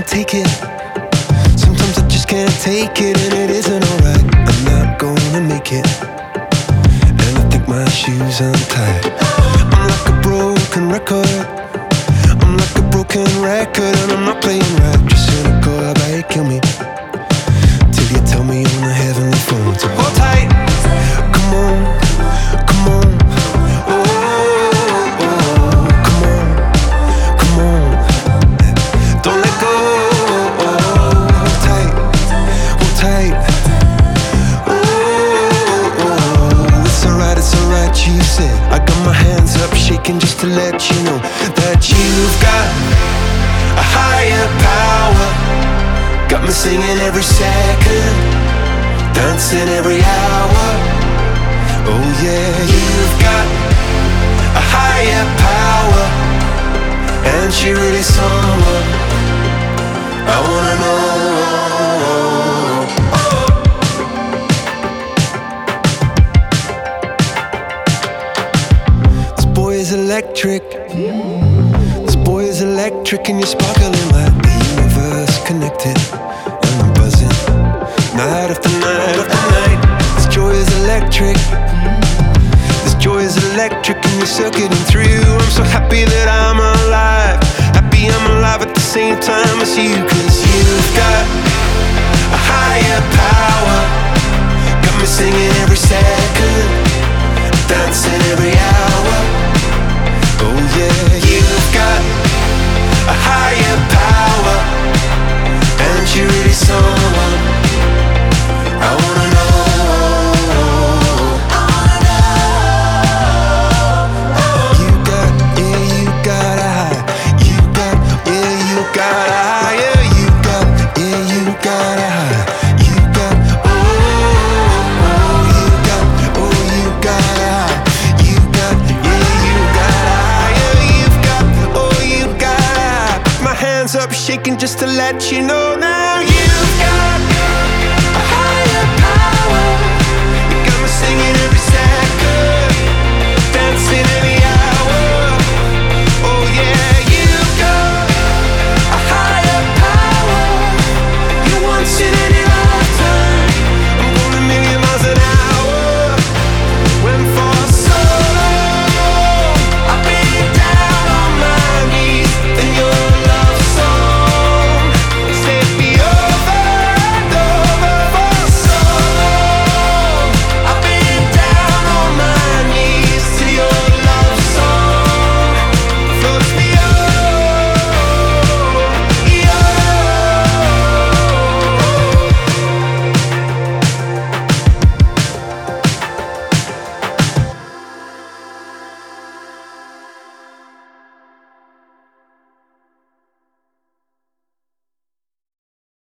can't take it. Sometimes I just can't take it, and it isn't alright. I'm not gonna make it, and I think my shoes untied. I'm like a broken record. I'm like a broken record, and I'm not playing right. Just cynical, I bet it kill me till you tell me on the heavenly phone to hold tight. Come on, come on. I got my hands up shaking just to let you know that you've got a higher power. Got me singing every second, dancing every hour. Oh yeah, you've got a higher power, and she really someone I wanna know. Electric. This boy is electric, and you're sparkling like the universe connected. And I'm buzzing night after night after night. This joy is electric. This joy is electric, and you're circuiting through. I'm so happy that I'm alive. Happy I'm alive at the same time as you. 'Cause you've got a higher power. Got me singing every second, dancing every hour. Oh yeah, you've got a higher power, and you're really someone I wanna know. You got, yeah, you got a high. You got, yeah, you got a higher. You got, yeah, you got a high. You got, oh, you got, oh, you got a high. You got, yeah, you got a hands up shaking just to let you know now.